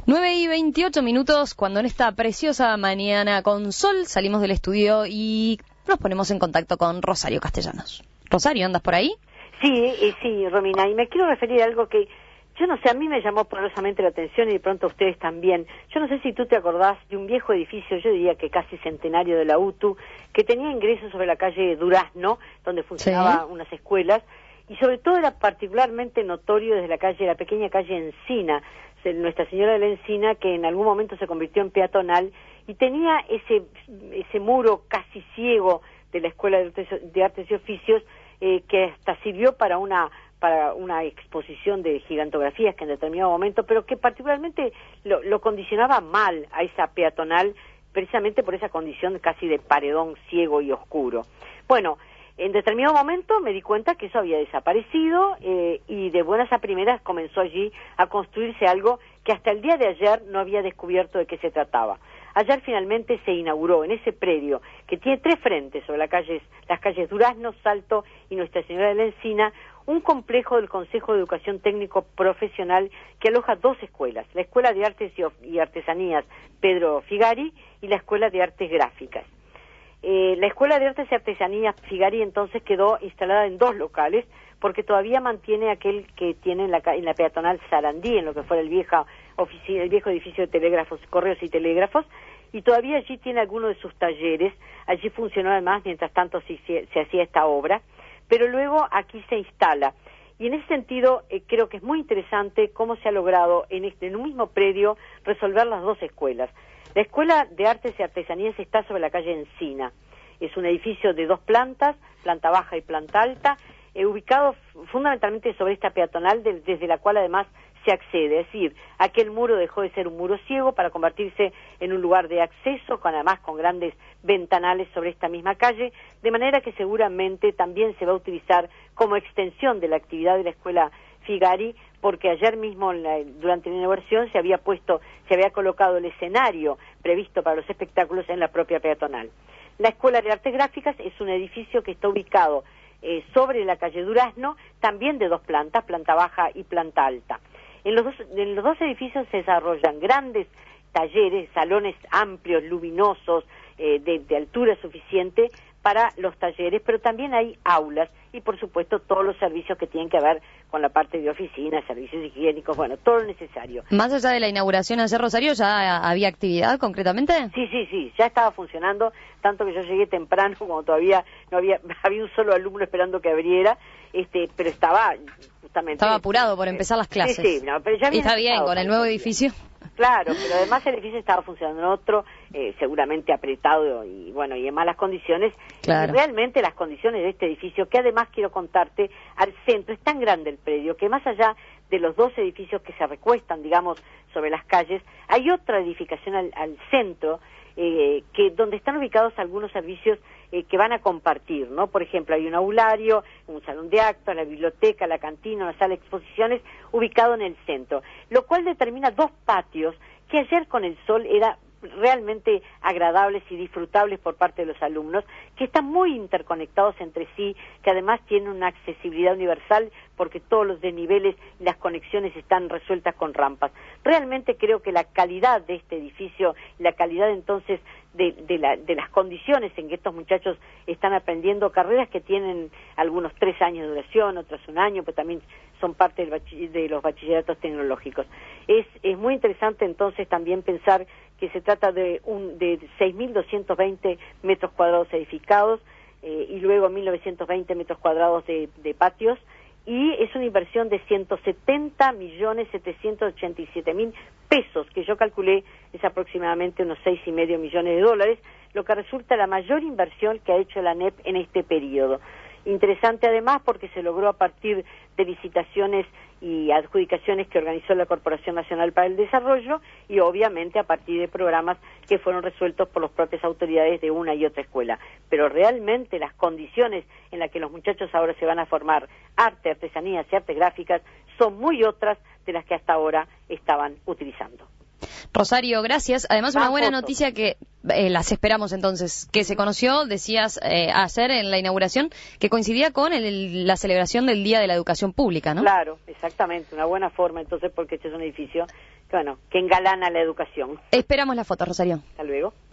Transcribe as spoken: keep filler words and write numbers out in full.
nueve y veintiocho minutos, cuando en esta preciosa mañana con sol salimos del estudio y nos ponemos en contacto con Rosario Castellanos. Rosario, ¿andas por ahí? Sí, eh, sí, Romina, y me quiero referir a algo que, yo no sé, a mí me llamó poderosamente la atención y de pronto a ustedes también. Yo no sé si tú te acordás de un viejo edificio, yo diría que casi centenario de la U T U, que tenía ingresos sobre la calle Durazno, donde funcionaban sí. unas escuelas, y sobre todo era particularmente notorio desde la calle, la pequeña calle Encina, Nuestra Señora de la Encina, que en algún momento se convirtió en peatonal, y tenía ese, ese muro casi ciego de la Escuela de Artes, de Artes y Oficios, eh, que hasta sirvió para una para una exposición de gigantografías que en determinado momento, pero que particularmente lo, lo condicionaba mal a esa peatonal, precisamente por esa condición casi de paredón ciego y oscuro. Bueno, en determinado momento me di cuenta que eso había desaparecido eh, y de buenas a primeras comenzó allí a construirse algo que hasta el día de ayer no había descubierto de qué se trataba. Ayer finalmente se inauguró en ese predio, que tiene tres frentes sobre las calles, las calles Durazno, Salto y Nuestra Señora de la Encina, un complejo del Consejo de Educación Técnico Profesional que aloja dos escuelas, la Escuela de Artes y Artesanías Pedro Figari y la Escuela de Artes Gráficas. Eh, la Escuela de Artes y Artesanías Figari entonces quedó instalada en dos locales, porque todavía mantiene aquel que tiene en la, en la peatonal Sarandí, en lo que fuera el, vieja oficina, el viejo edificio de telégrafos, correos y telégrafos, y todavía allí tiene algunos de sus talleres. Allí funcionó además, mientras tanto se, se, se hacía esta obra, pero luego aquí se instala. Y en ese sentido eh, creo que es muy interesante cómo se ha logrado en, este, en un mismo predio resolver las dos escuelas. La Escuela de Artes y Artesanías está sobre la calle Encina. Es un edificio de dos plantas, planta baja y planta alta, eh, ubicado fundamentalmente sobre esta peatonal de, desde la cual además se accede. Es decir, aquel muro dejó de ser un muro ciego para convertirse en un lugar de acceso, con además con grandes ventanales sobre esta misma calle, de manera que seguramente también se va a utilizar como extensión de la actividad de la Escuela Figari, porque ayer mismo la, durante la inauguración se había puesto, se había colocado el escenario previsto para los espectáculos en la propia peatonal. La Escuela de Artes Gráficas es un edificio que está ubicado eh, sobre la calle Durazno, también de dos plantas, planta baja y planta alta. En los dos, en los dos edificios se desarrollan grandes talleres, salones amplios, luminosos, eh, de, de altura suficiente para los talleres, pero también hay aulas y, por supuesto, todos los servicios que tienen que ver con la parte de oficina, servicios higiénicos, bueno, todo lo necesario. Más allá de la inauguración ayer, Rosario, ¿ya había actividad concretamente? Sí, sí, sí, ya estaba funcionando, tanto que yo llegué temprano, como todavía no había, había un solo alumno esperando que abriera, este, pero estaba justamente... Estaba apurado por empezar las clases. Sí, sí, no, pero ya y está bien, con el nuevo edificio. Claro, pero además el edificio estaba funcionando en otro, eh, seguramente apretado y bueno, y en malas condiciones. Claro. Y realmente las condiciones de este edificio, que además quiero contarte, al centro, es tan grande el predio, que más allá de los dos edificios que se recuestan, digamos, sobre las calles, hay otra edificación al, al centro, eh, que donde están ubicados algunos servicios eh, que van a compartir, ¿no? Por ejemplo, hay un aulario, un salón de actos, la biblioteca, la cantina, una sala de exposiciones, ubicado en el centro, lo cual determina dos patios que ayer con el sol era realmente agradables y disfrutables por parte de los alumnos, que están muy interconectados entre sí, que además tienen una accesibilidad universal porque todos los desniveles y las conexiones están resueltas con rampas. Realmente creo que la calidad de este edificio, la calidad entonces de, de, la, de las condiciones en que estos muchachos están aprendiendo carreras que tienen algunos tres años de duración, otros un año, pero también son parte del bachiller, de los bachilleratos tecnológicos. Es, es muy interesante entonces también pensar que se trata de, un, de seis mil doscientos veinte metros cuadrados edificados eh, y luego mil novecientos veinte metros cuadrados de, de patios, y es una inversión de ciento setenta millones setecientos ochenta y siete mil pesos, que yo calculé es aproximadamente unos seis y medio millones de dólares, lo que resulta la mayor inversión que ha hecho la N E P en este periodo. Interesante además porque se logró a partir de licitaciones y adjudicaciones que organizó la Corporación Nacional para el Desarrollo y obviamente a partir de programas que fueron resueltos por las propias autoridades de una y otra escuela. Pero realmente las condiciones en las que los muchachos ahora se van a formar arte, artesanías y artes gráficas son muy otras de las que hasta ahora estaban utilizando. Rosario, gracias. Además, una Más buena fotos. noticia que eh, las esperamos entonces, que se conoció, decías eh, ayer en la inauguración, que coincidía con el, la celebración del Día de la Educación Pública, ¿no? Claro, exactamente, una buena forma entonces, porque este es un edificio bueno, que engalana la educación. Esperamos la foto, Rosario. Hasta luego.